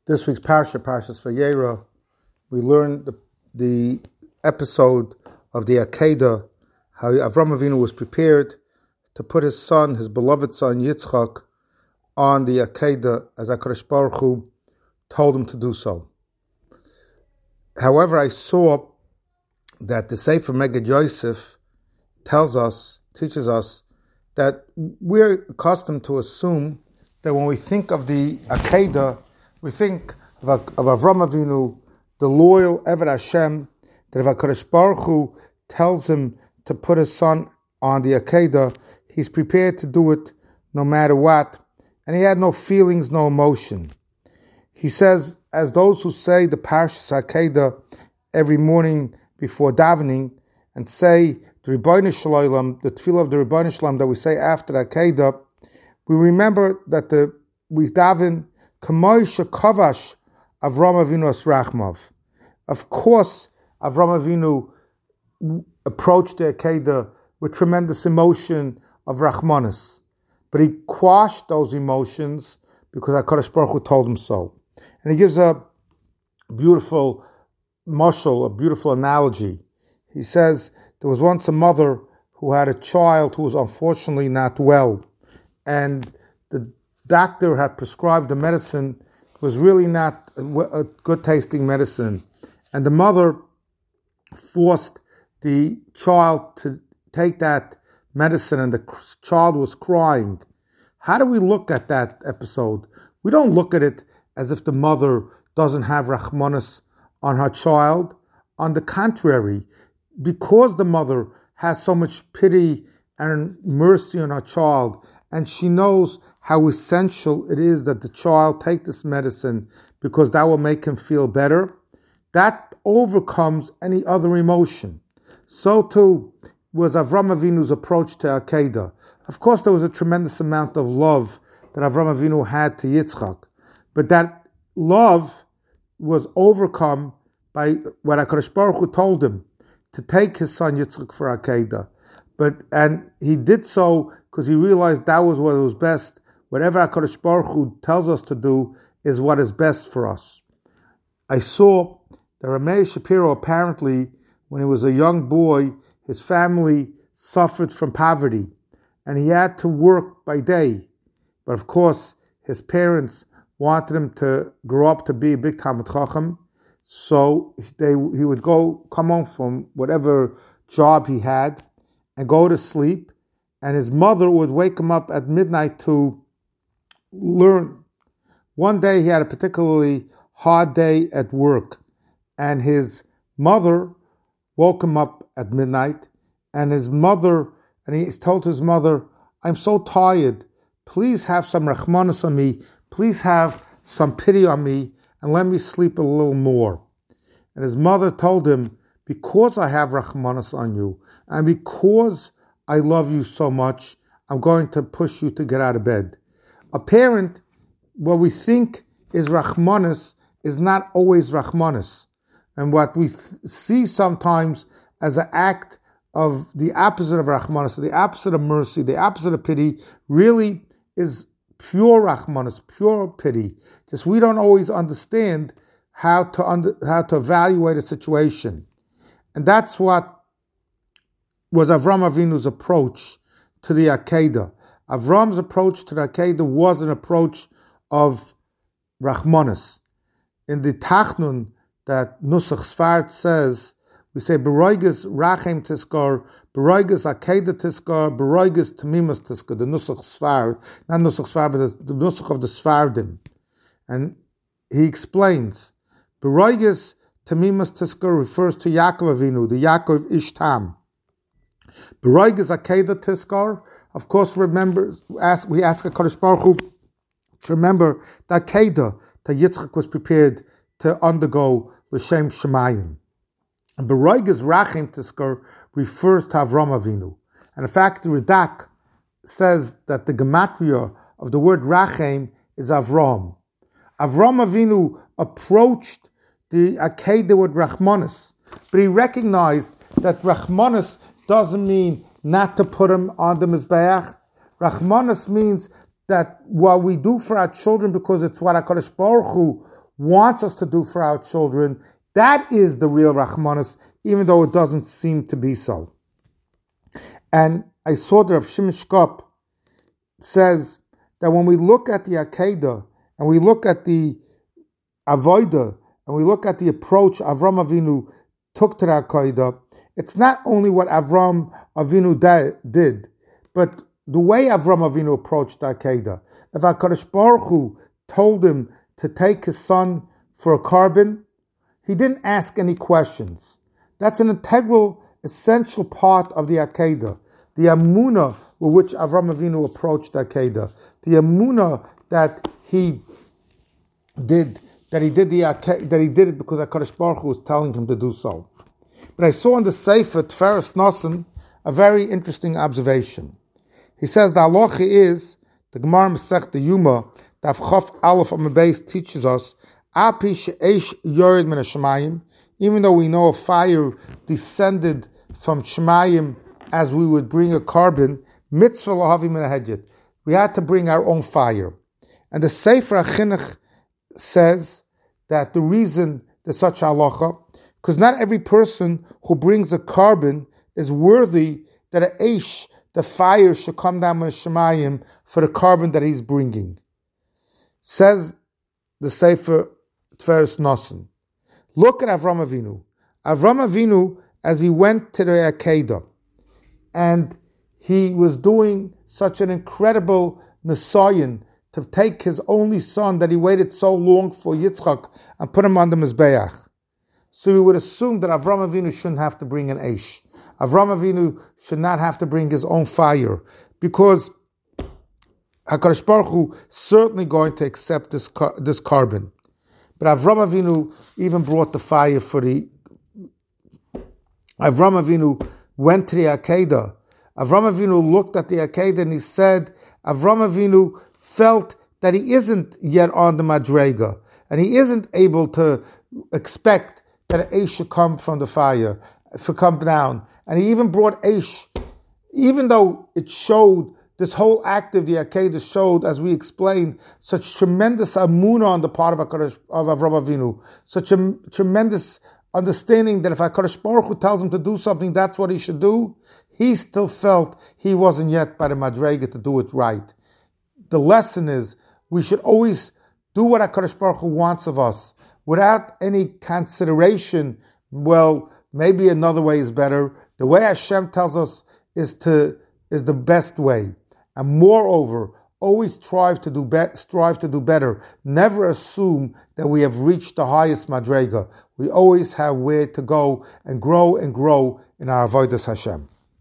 This week's Parshas Vayera, we learned the episode of the Akedah, how Avram Avinu was prepared to put his son, his beloved son Yitzchak, on the Akedah as HaKadosh Baruch Hu told him to do so. However, I saw that the Sefer Meged Yosef teaches us that we're accustomed to assume that when we think of the Akedah, we think of Avram Avinu, the loyal Eved Hashem, that if HaKadosh Baruch Hu tells him to put his son on the Akedah, he's prepared to do it no matter what, and he had no feelings, no emotion. He says, as those who say the Parshas Akedah every morning before davening, and say the Rebbeinu Shalom, the Tefillah of the Rebbeinu Shalom that we say after the Akedah, we remember that we daven Kamoi Shekavash Avram Avinu as Rachmav. Of course, Avram Avinu approached the Akedah with tremendous emotion of Rachmanis, but he quashed those emotions because HaKadosh Baruch Hu told him so. And he gives a beautiful mashal, a beautiful analogy. He says there was once a mother who had a child who was unfortunately not well, and the doctor had prescribed a medicine. It was really not a good tasting medicine, and the mother forced the child to take that medicine, and the child was crying. How do we look at that episode? We don't look at it as if the mother doesn't have Rachmanis on her child. On the contrary, because the mother has so much pity and mercy on her child, and she knows how essential it is that the child take this medicine because that will make him feel better, that overcomes any other emotion. So too was Avram Avinu's approach to Akedah. Of course, there was a tremendous amount of love that Avram Avinu had to Yitzchak, but that love was overcome by what HaKadosh Baruch Hu told him, to take his son Yitzchak for Akedah. And he did so because he realized that was what was best. Whatever HaKadosh Baruch Hu tells us to do is what is best for us. I saw that Rameh Shapiro, apparently, when he was a young boy, his family suffered from poverty, and he had to work by day. But of course, his parents wanted him to grow up to be a big Talmid Chacham, so he would come home from whatever job he had and go to sleep, and his mother would wake him up at midnight to learn. One day he had a particularly hard day at work, and his mother woke him up at midnight, and he told his mother, "I'm so tired, please have some Rachmanis on me, please have some pity on me, and let me sleep a little more." And his mother told him, "Because I have Rachmanis on you, and because I love you so much, I'm going to push you to get out of bed." A parent, what we think is Rachmanis is not always Rachmanis. And what we see sometimes as an act of the opposite of Rachmanis, the opposite of mercy, the opposite of pity, really is pure Rachmanis, pure pity. Just we don't always understand how to evaluate a situation. And that's what was Avram Avinu's approach to the Akedah. Avram's approach to the Akedah was an approach of Rachmanis. In the Tachnun that Nusach Sfard says, we say, Beroiges Rachem Tiskar, Beroiges Akedah Tiskar, Beroiges Tamimas Tiskar, the Nusach Sfard, not Nusach Sfard, but the Nusach of the Sfardim. And he explains, Beroiges Tamimas Tiskar refers to Yaakov Avinu, the Yaakov Ishtam. Beroiges Akedah Tiskar, of course, we ask HaKadosh Baruch Hu to remember the Akedah that Yitzchak was prepared to undergo L'Shem Shemayim. And Beroiges Rachim Tiskar refers to Avram Avinu. And in fact, the Radak says that the gematria of the word Rachem is Avram. Avram Avinu approached the Akedah with Rachmanis, but he recognized that Rachmanis doesn't mean not to put him on the Mizbeach. Rachmanis means that what we do for our children, because it's what HaKadosh Baruch Hu wants us to do for our children, that is the real Rachmanis, even though it doesn't seem to be so. And I saw that Rav Shimon Shkop says that when we look at the Akedah, and we look at the Avodah, and we look at the approach Avram Avinu took to the Akedah, it's not only what Avram Avinu did, but the way Avram Avinu approached the Akedah. If HaKadosh Baruch Hu told him to take his son for a carbon, he didn't ask any questions. That's an integral, essential part of the Akedah. The Amunah with which Avram Avinu approached the Akedah. The Amunah that he did it because HaKadosh Baruch Hu was telling him to do so. But I saw in the Sefer Tferes Nosson a very interesting observation. He says the halacha is, the Gemara Masechta Yuma, Daf Chof Aleph on the base teaches us, Api she'esh yored min hashemayim, even though we know a fire descended from Shemayim as we would bring a carbon, mitzvah lahavi min hahedyet. We had to bring our own fire. And the Sefer HaChinuch says that the reason there's such halacha, because not every person who brings a carbon is worthy that a eish, the fire, should come down with a shemayim for the carbon that he's bringing. Says the Sefer Tferes Nosson. Look at Avram Avinu. Avram Avinu, as he went to the Akedah, and he was doing such an incredible Nisayon to take his only son that he waited so long for, Yitzchak, and put him on the Mizbeach. So we would assume that Avram Avinu shouldn't have to bring an eish. Avram Avinu should not have to bring his own fire, because HaKadosh Baruch Hu certainly going to accept this carbon. But Avram Avinu even brought the fire for the... Avram Avinu went to the Akedah. Avram Avinu looked at the Akedah and he said, Avram Avinu felt that he isn't yet on the Madrega, and he isn't able to expect that an eish should come from the fire, should come down. And he even brought eish, even though it showed, this whole act of the Akedah showed, as we explained, such tremendous amunah on the part of Avram Avinu, such a tremendous understanding that if HaKadosh Baruch Hu tells him to do something, that's what he should do. He still felt he wasn't yet by the Madrega to do it right. The lesson is, we should always do what HaKadosh Baruch Hu wants of us, without any consideration, well, maybe another way is better. The way Hashem tells us is the best way. And moreover, always strive to do better. Never assume that we have reached the highest Madrega. We always have where to go and grow in our Avodas Hashem.